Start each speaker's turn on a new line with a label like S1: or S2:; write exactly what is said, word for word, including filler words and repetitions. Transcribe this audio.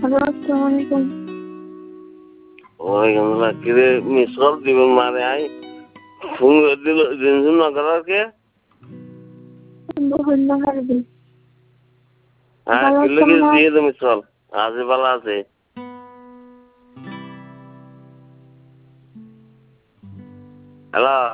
S1: Hello, আসসালামু আলাইকুম।
S2: ওয়ালাইকুম আসসালাম। কিরে মিস কল দিবেন মানে আই ফোন করে দিল জিনিস না করার কে?
S1: বহল্লা হারবি।
S2: হ্যাঁ
S1: ভালো
S2: কি
S1: আছেন
S2: লেগে
S1: না?
S2: দিয়ে দে মিস কল। আজ ভালো আছে। হ্যালো।